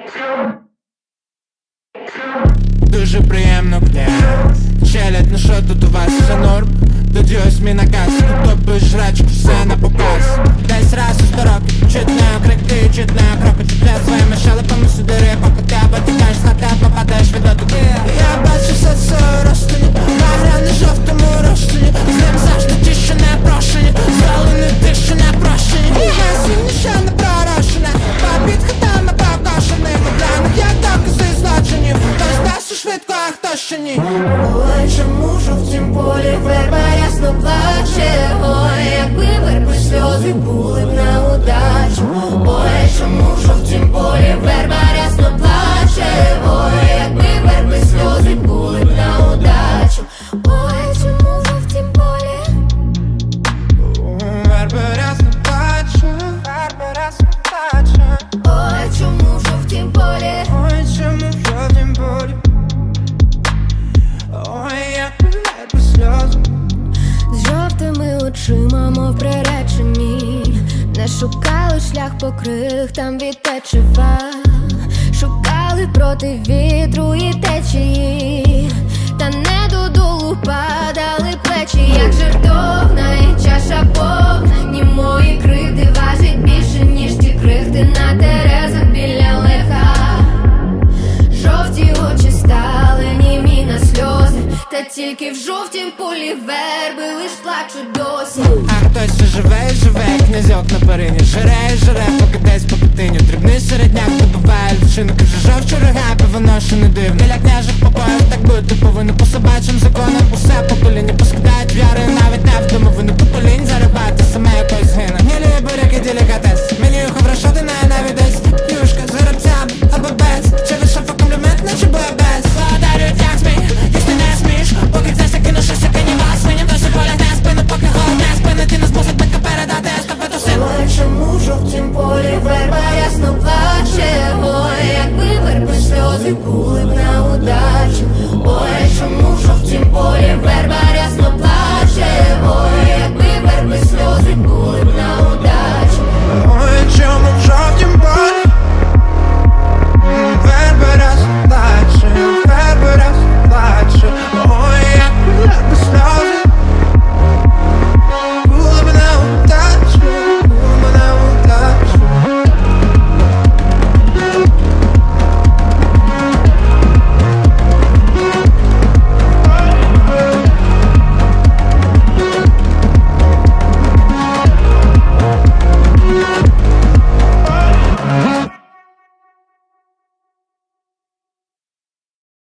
Дуже приємно, кляс. Челядь, ну що тут у вас за норм? Тоді ось мій наказ. Ти топиш жрачку, все на показ. Десь раз у 100 років чутною крики, чутною кроки. Чутля своїми шелепами судири, поки ти обтікаєш на те, попадаєш від дотуки. Я бачу все це розтині, багряни жовтому розчині. З ним завжди ті, що не прошені, звалені ті, що не прощені. Насіння, що не пророшене, попід хатами покошених. Для них як докази злочинів. Хтось дасть швидко, а хтось ще ні. Ой, чому жовтім полі верба ясно плаче? Ой, якби верби сльози були б на удачу. Ой, чому жовтім полі верба ясно плаче? Ой, якби верби сльози були б на удачу. Ой, чому жовтім полі верби рясно плаче, верби рясно плаче. Ой, чому жовтім полі Ой, чому в жовтім полі? Ой, якби верби сльози. з жовтими очима, мов приречені. Не шукали шлях по крихтам від течива, шукали проти вітру і течії, та не додолу падали плечі, як жертовна і чаша повна. Ні, мої кривди важать більше, ніж ті крихти на терезах біля лиха. Жовті очі стали німі на сльози, та тільки в жовтім полі верби лиш плачуть досі. А хтось ще живе і живе, князьок на перині. Жире і жире, поки десь по пітиню. Дрібний середняк добиває личинок. І вже жовчу рогапи, воно ще не дивно. Біля княжих покоїв так бути повинно. По собачим законам усе покоління поскидають в'яри, навіть не в домовину. Поколінь зарибати, саме якось згине. Гнілі буряки делікатес, мені їх обращати навіть десь. Юшка з горобцями або без. Чи вийшов комплімент, наче без. Благодарю, як змій, якщо не смієш. Поки це все кинуш, що сякині вас. Свиням досі полях не спину, поки голод не спини. Ти не змусить батька передати естафету сину. Ой, чому в жовтім полі верба ясно плаче? Ой, якби верби сльози були